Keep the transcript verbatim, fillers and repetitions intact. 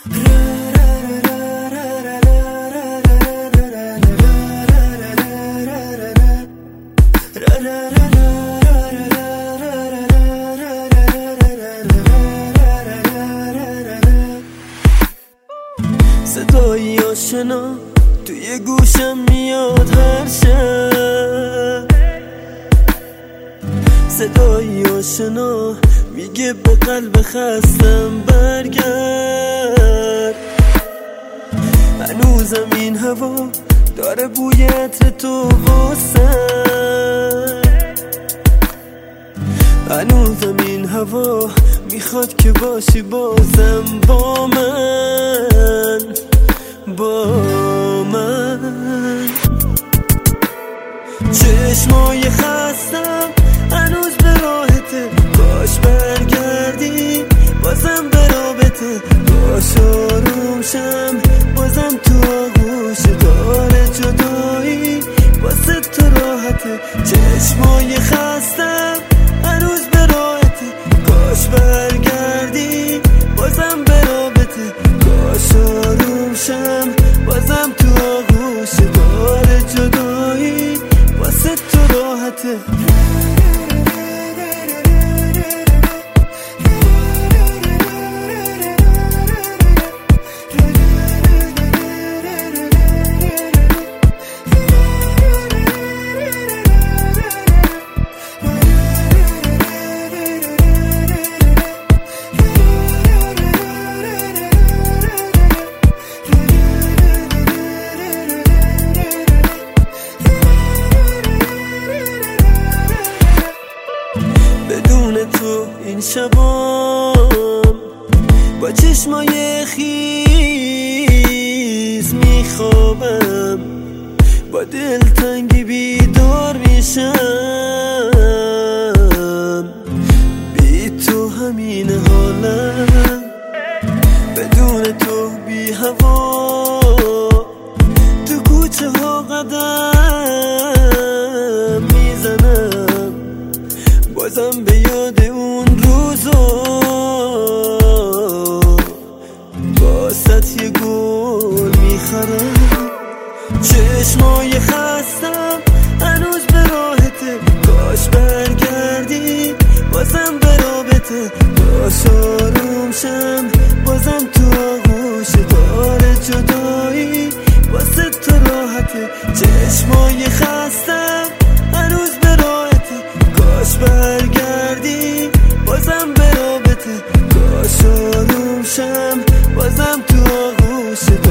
صدایی آشنا توی گوشم میاد هر شب، صدایی آشنا میگه به قلب خستم برگرد. هنوزم این هوا داره بوی عطر تو واسم، هنوزم این هوا میخواد که باشی بازم با من، با من. چشمای خستم هنوز به راحته، باش برگردی بازم به رابطه، باش آروم شم بازم تو آغوش، داره جدایی واسه تو راحته. چشمای خستم هنوز به راحته، کاش برگردی بازم به رابطه، کاش آروم شم بازم تو آغوش، داره جدایی واسه تو راحته. بدون تو این شبام با چشمای خیز میخوابم، با دلتنگی بیدار میشم، بی تو همین حالم، بدون تو بی هوا تو کوچه ها قدم میزنم، بازم به یاد اون روزا باست یه گل میخرم. چشمای خستم هنوز به راحته، کاش برگردی بازم به رابطه، کاش آروم شم بازم تو آغوش، داره جدایی واسه تو راحته. چشمای خستم هنوز به راحته، کاش برگردی بازم به رابطه، کاش آروم شم بازم تو آغوش،